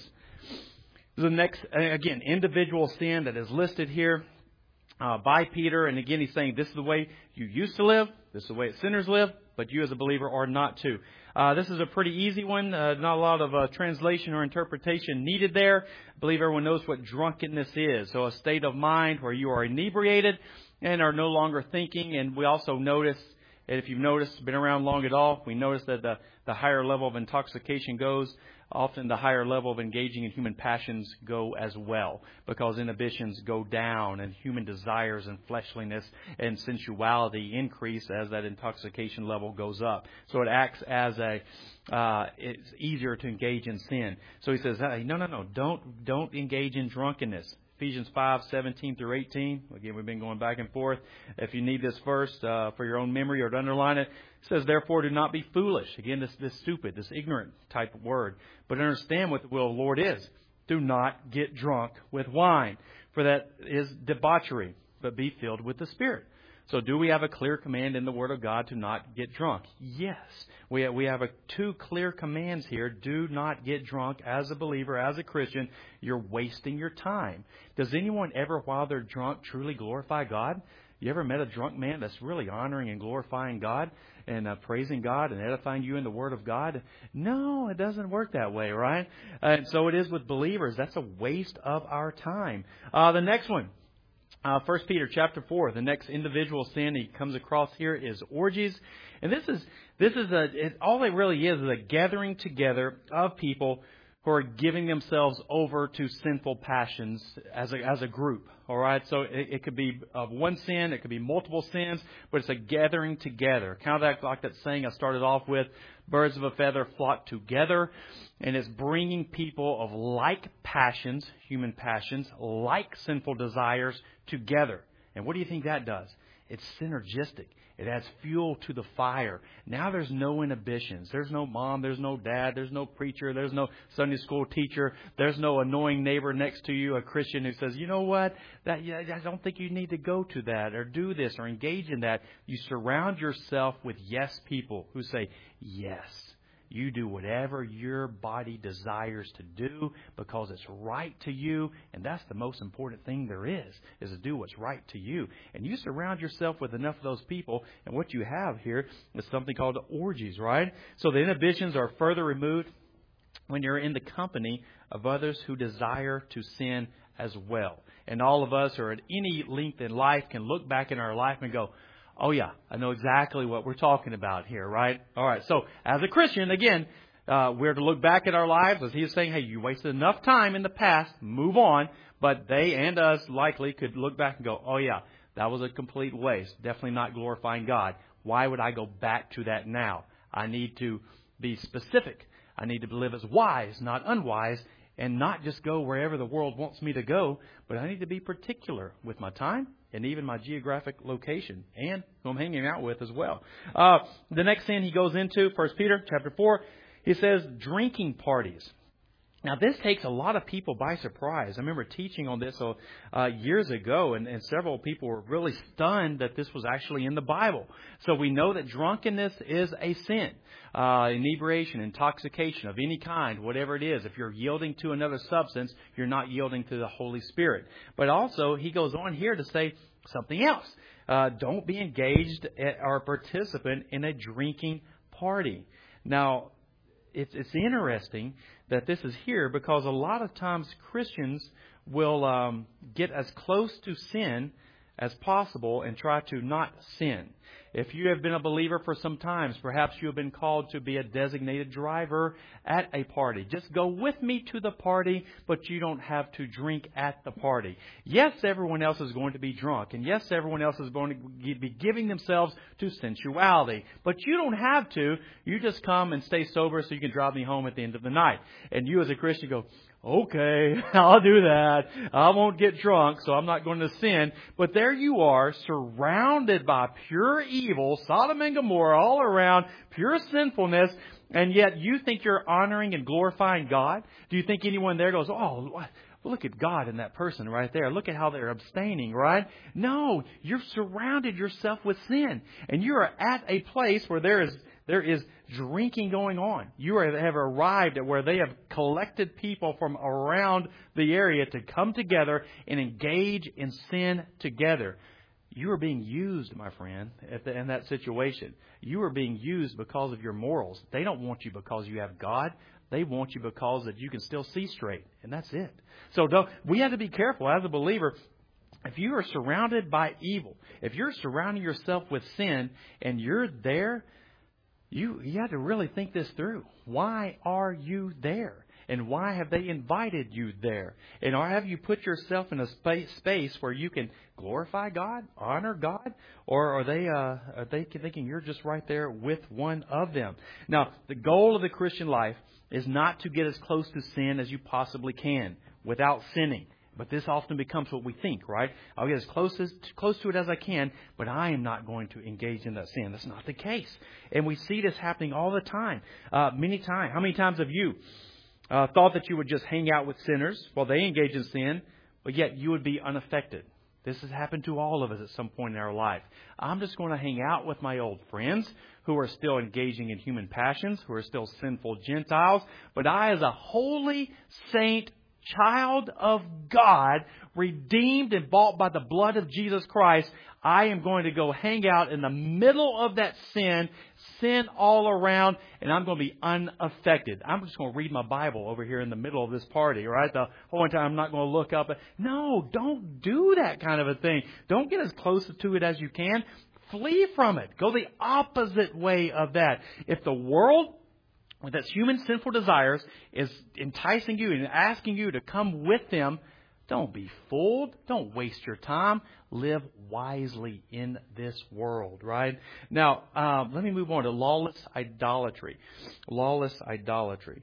Speaker 1: The next, again, individual sin that is listed here uh, by Peter. And again, he's saying this is the way you used to live. This is the way sinners live, but you as a believer are not to. Uh, this is a pretty easy one. Uh, not a lot of uh, translation or interpretation needed there. I believe everyone knows what drunkenness is. So a state of mind where you are inebriated and are no longer thinking. And we also notice, and if you've noticed, been around long at all, we notice that the, the higher level of intoxication goes, often the higher level of engaging in human passions go as well, because inhibitions go down and human desires and fleshliness and sensuality increase as that intoxication level goes up. So it acts as a, uh, it's easier to engage in sin. So he says, hey, no, no, no, don't, don't engage in drunkenness. Ephesians five, seventeen through eighteen. Again, we've been going back and forth. If you need this verse uh, for your own memory or to underline it, it says, therefore, do not be foolish. Again, this, this stupid, this ignorant type of word. But understand what the will of the Lord is. Do not get drunk with wine, for that is debauchery, but be filled with the Spirit. So do we have a clear command in the Word of God to not get drunk? Yes. We have, we have a, two clear commands here. Do not get drunk as a believer, as a Christian. You're wasting your time. Does anyone ever, while they're drunk, truly glorify God? You ever met a drunk man that's really honoring and glorifying God and uh, praising God and edifying you in the Word of God? No, it doesn't work that way, right? And so it is with believers. That's a waste of our time. Uh, the next one. Uh, First Peter chapter four, the next individual sin he comes across here is orgies. And this is, this is a, it, all it really is is a gathering together of people who are giving themselves over to sinful passions as a, as a group. All right. So it, it could be of one sin. It could be multiple sins, but it's a gathering together. Kind of like, like that saying I started off with, birds of a feather flock together. And it's bringing people of like passions, human passions, like sinful desires together. And what do you think that does? It's synergistic. It adds fuel to the fire. Now there's no inhibitions. There's no mom. There's no dad. There's no preacher. There's no Sunday school teacher. There's no annoying neighbor next to you, a Christian who says, you know what, that yeah, I don't think you need to go to that or do this or engage in that. You surround yourself with yes people who say, yes. You do whatever your body desires to do because it's right to you. And that's the most important thing there is, is to do what's right to you. And you surround yourself with enough of those people. And what you have here is something called orgies, right? So the inhibitions are further removed when you're in the company of others who desire to sin as well. And all of us, or at any length in life, can look back in our life and go, oh, yeah, I know exactly what we're talking about here, right? All right, so as a Christian, again, uh, we're to look back at our lives as he is saying, hey, you wasted enough time in the past, move on. But they and us likely could look back and go, oh, yeah, that was a complete waste. Definitely not glorifying God. Why would I go back to that now? I need to be specific. I need to live as wise, not unwise, and not just go wherever the world wants me to go, but I need to be particular with my time and even my geographic location and who I'm hanging out with as well. Uh, the next sin he goes into, First Peter chapter four, he says drinking parties. Now, this takes a lot of people by surprise. I remember teaching on this uh, years ago, and, and several people were really stunned that this was actually in the Bible. So we know that drunkenness is a sin. Uh, inebriation, intoxication of any kind, whatever it is. If you're yielding to another substance, you're not yielding to the Holy Spirit. But also, he goes on here to say something else. Uh, don't be engaged or a participant in a drinking party. Now, it's it's interesting that this is here because a lot of times Christians will um, get as close to sin as possible and try to not sin. If you have been a believer for some time, perhaps you have been called to be a designated driver at a party. Just go with me to the party, but you don't have to drink at the party. Yes, everyone else is going to be drunk. And yes, everyone else is going to be giving themselves to sensuality. But you don't have to. You just come and stay sober so you can drive me home at the end of the night. And you as a Christian go, okay, I'll do that. I won't get drunk, so I'm not going to sin. But there you are, surrounded by pure evil. evil, Sodom and Gomorrah, all around, pure sinfulness, and yet you think you're honoring and glorifying God? Do you think anyone there goes, oh, what? Well, look at God in that person right there. Look at how they're abstaining, right? No, you've surrounded yourself with sin. And you are at a place where there is there is drinking going on. You are, have arrived at where they have collected people from around the area to come together and engage in sin together. You are being used, my friend, at the, in that situation. You are being used because of your morals. They don't want you because you have God. They want you because that you can still see straight, and that's it. So don't, we have to be careful as a believer. If you are surrounded by evil, if you're surrounding yourself with sin, and you're there, you you have to really think this through. Why are you there? And why have they invited you there? And or have you put yourself in a space, space where you can glorify God, honor God? Or are they uh, are they thinking you're just right there with one of them? Now, the goal of the Christian life is not to get as close to sin as you possibly can without sinning. But this often becomes what we think, right? I'll get as close as close to it as I can, but I am not going to engage in that sin. That's not the case. And we see this happening all the time. Uh, many times. How many times have you uh, thought that you would just hang out with sinners while they engage in sin, but yet you would be unaffected? This has happened to all of us at some point in our life. I'm just going to hang out with my old friends who are still engaging in human passions, who are still sinful Gentiles. But I, as a holy saint, child of God, redeemed and bought by the blood of Jesus Christ, I am going to go hang out in the middle of that sin, sin all around, and I'm going to be unaffected. I'm just going to read my Bible over here in the middle of this party, right? The whole time I'm not going to look up. No, don't do that kind of a thing. Don't get as close to it as you can. Flee from it. Go the opposite way of that. If the world with its human sinful desires is enticing you and asking you to come with them, don't be fooled. Don't waste your time. Live wisely in this world, right? Now, um, let me move on to lawless idolatry. Lawless idolatry.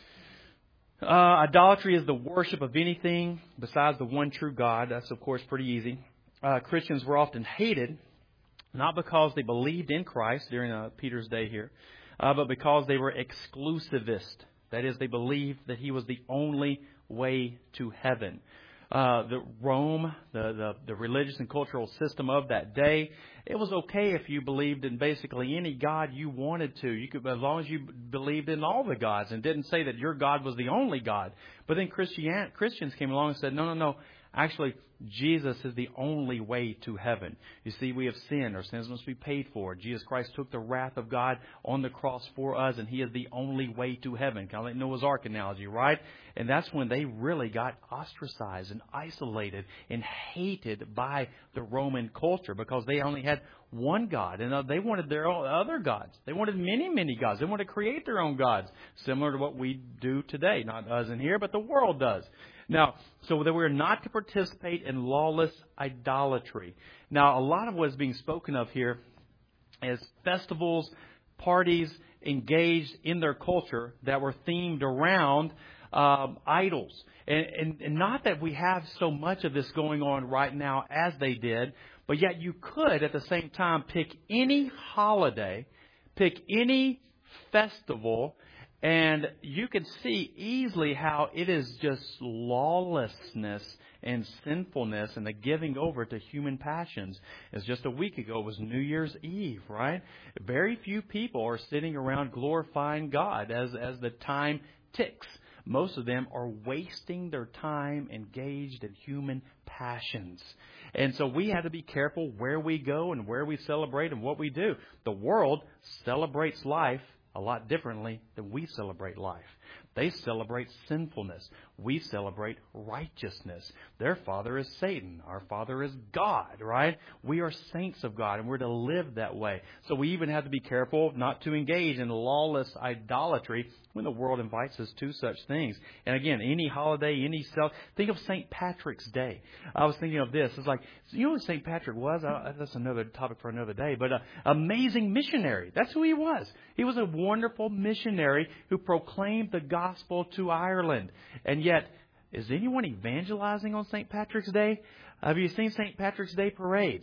Speaker 1: Uh, idolatry is the worship of anything besides the one true God. That's, of course, pretty easy. Uh, Christians were often hated, not because they believed in Christ during uh, Peter's day here, Uh, but because they were exclusivist. That is, they believed that he was the only way to heaven. Uh, the Rome, the, the, the religious and cultural system of that day, it was okay if you believed in basically any God you wanted to. You could, as long as you believed in all the gods and didn't say that your God was the only God. But then Christian, Christians came along and said, no, no, no. Actually, Jesus is the only way to heaven. You see, we have sinned. Our sins must be paid for. Jesus Christ took the wrath of God on the cross for us, and He is the only way to heaven. Kind of like Noah's Ark analogy, right? And that's when they really got ostracized and isolated and hated by the Roman culture because they only had one God. And they wanted their own other gods. They wanted many, many gods. They wanted to create their own gods, similar to what we do today. Not us in here, but the world does. Now, so that we're not to participate in lawless idolatry. Now, a lot of what is being spoken of here is festivals, parties engaged in their culture that were themed around um, idols. And, and, and not that we have so much of this going on right now as they did, but yet you could at the same time pick any holiday, pick any festival, and you can see easily how it is just lawlessness and sinfulness and the giving over to human passions. As just a week ago, it was New Year's Eve, right? Very few people are sitting around glorifying God as, as the time ticks. Most of them are wasting their time engaged in human passions. And so we have to be careful where we go and where we celebrate and what we do. The world celebrates life a lot differently than we celebrate life. They celebrate sinfulness. We celebrate righteousness. Their father is Satan. Our father is God, right? We are saints of God, and we're to live that way. So we even have to be careful not to engage in lawless idolatry when the world invites us to such things. And again, any holiday, any self. Think of Saint Patrick's Day. I was thinking of this. It's like, you know what Saint Patrick was? Uh, that's another topic for another day. But an amazing missionary. That's who he was. He was a wonderful missionary who proclaimed the gospel to Ireland. And yet, is anyone evangelizing on Saint Patrick's Day? Have you seen Saint Patrick's Day parades?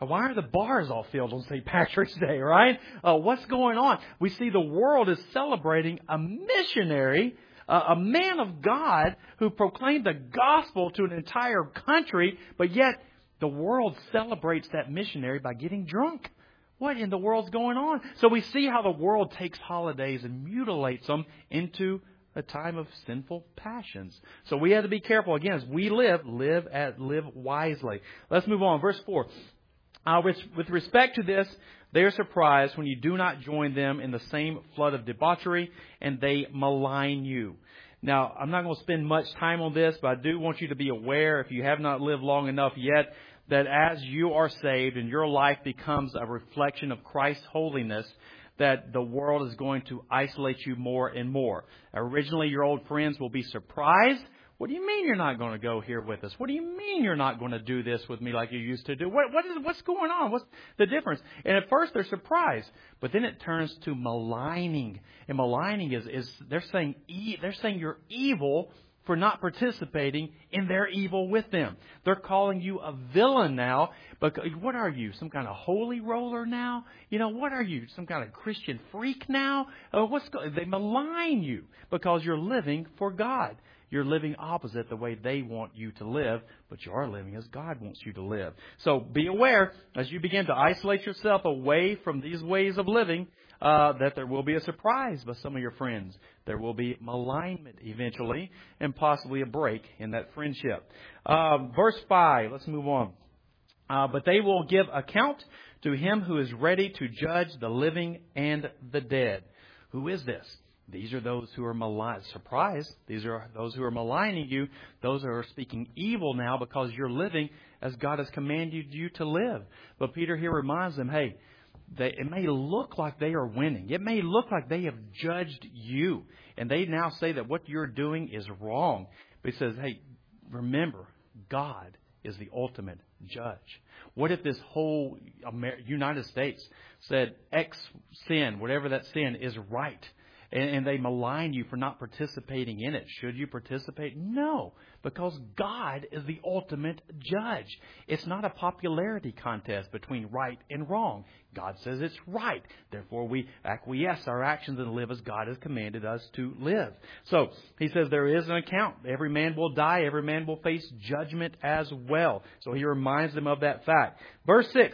Speaker 1: Why are the bars all filled on Saint Patrick's Day, right? Uh, what's going on? We see the world is celebrating a missionary, uh, a man of God who proclaimed the gospel to an entire country, but yet the world celebrates that missionary by getting drunk. What in the world's going on? So we see how the world takes holidays and mutilates them into a time of sinful passions. So we have to be careful. Again, as we live, live at live wisely. Let's move on. Verse four. Uh, with, with respect to this, they are surprised when you do not join them in the same flood of debauchery, and they malign you. Now, I'm not going to spend much time on this, but I do want you to be aware, if you have not lived long enough yet, that as you are saved and your life becomes a reflection of Christ's holiness, that the world is going to isolate you more and more. Originally, your old friends will be surprised. What do you mean you're not going to go here with us? What do you mean you're not going to do this with me like you used to do? What, what is, what's going on? What's the difference? And at first they're surprised, but then it turns to maligning. And maligning is, is they're saying e- they're saying you're evil for not participating in their evil with them. They're calling you a villain now. But what are you? Some kind of holy roller now? You know, what are you? Some kind of Christian freak now? Uh, what's go- they malign you because you're living for God. You're living opposite the way they want you to live, but you are living as God wants you to live. So be aware as you begin to isolate yourself away from these ways of living, uh, that there will be a surprise by some of your friends. There will be malignment eventually and possibly a break in that friendship. Um, verse five, let's move on. Uh, but they will give account to him who is ready to judge the living and the dead. Who is this? These are those who are malign. Surprise. These are those who are maligning you. Those who are speaking evil now because you're living as God has commanded you to live. But Peter here reminds them, hey, they, it may look like they are winning. It may look like they have judged you. And they now say that what you're doing is wrong. But he says, hey, remember, God is the ultimate judge. What if this whole Amer- United States said X sin, whatever that sin, is right? And they malign you for not participating in it. Should you participate? No, because God is the ultimate judge. It's not a popularity contest between right and wrong. God says it's right. Therefore, we acquiesce our actions and live as God has commanded us to live. So, he says there is an account. Every man will die. Every man will face judgment as well. So, he reminds them of that fact. Verse six,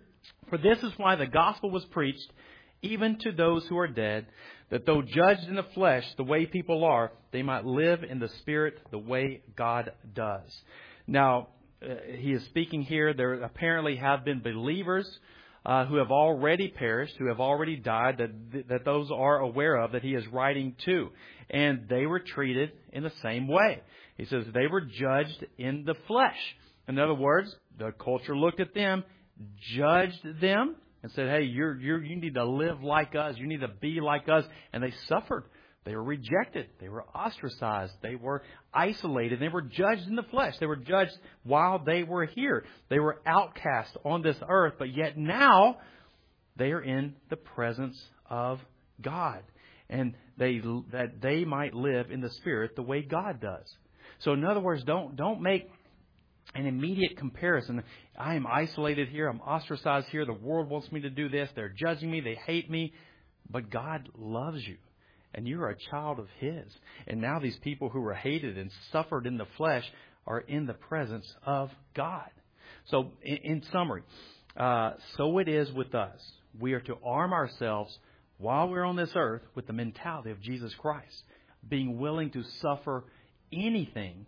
Speaker 1: for this is why the gospel was preached, even to those who are dead, that though judged in the flesh the way people are, they might live in the Spirit the way God does. Now, uh, he is speaking here. There apparently have been believers uh, who have already perished, who have already died, that, that those are aware of, that he is writing to. And they were treated in the same way. He says they were judged in the flesh. In other words, the culture looked at them, judged them, and said, hey, you're, you're, you need to live like us. You need to be like us. And they suffered. They were rejected. They were ostracized. They were isolated. They were judged in the flesh. They were judged while they were here. They were outcast on this earth. But yet now they are in the presence of God. And they that they might live in the Spirit the way God does. So in other words, don't don't make an immediate comparison. I am isolated here. I'm ostracized here. The world wants me to do this. They're judging me. They hate me. But God loves you. And you're a child of His. And now these people who were hated and suffered in the flesh are in the presence of God. So in, in summary, uh, so it is with us. We are to arm ourselves while we're on this earth with the mentality of Jesus Christ. Being willing to suffer anything,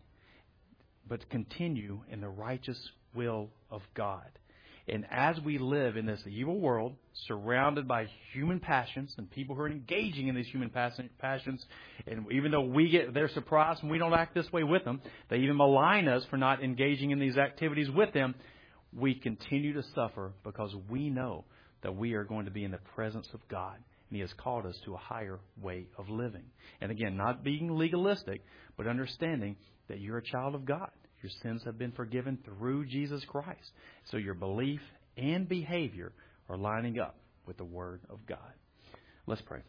Speaker 1: but continue in the righteous will of God. And as we live in this evil world, surrounded by human passions and people who are engaging in these human passions, and even though we get they're surprised and we don't act this way with them, they even malign us for not engaging in these activities with them, we continue to suffer because we know that we are going to be in the presence of God. And He has called us to a higher way of living. And again, not being legalistic, but understanding that you're a child of God. Your sins have been forgiven through Jesus Christ. So your belief and behavior are lining up with the Word of God. Let's pray.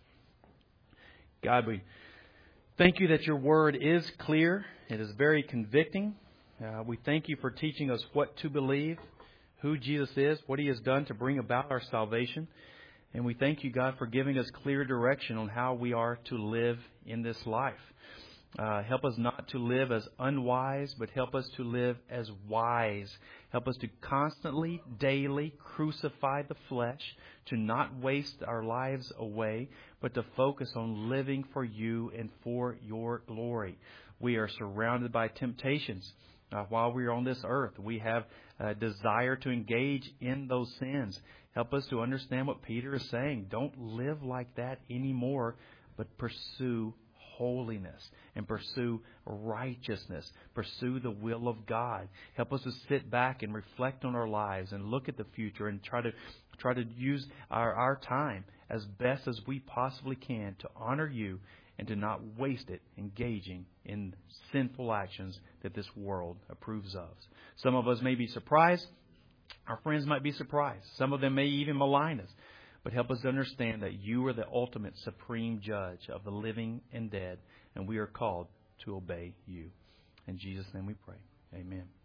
Speaker 1: God, we thank You that Your Word is clear. It is very convicting. Uh, we thank You for teaching us what to believe, who Jesus is, what He has done to bring about our salvation. And we thank you, God, for giving us clear direction on how we are to live in this life. Uh, help us not to live as unwise, but help us to live as wise. Help us to constantly, daily crucify the flesh, to not waste our lives away, but to focus on living for you and for your glory. We are surrounded by temptations. Uh, while we are on this earth, we have a desire to engage in those sins. Help us to understand what Peter is saying. Don't live like that anymore, but pursue holiness and pursue righteousness. Pursue the will of God. Help us to sit back and reflect on our lives and look at the future and try to try to use our, our time as best as we possibly can to honor you and to not waste it engaging in sinful actions that this world approves of. Some of us may be surprised. Our friends might be surprised. Some of them may even malign us. But help us to understand that you are the ultimate supreme judge of the living and dead, and we are called to obey you. In Jesus' name we pray. Amen.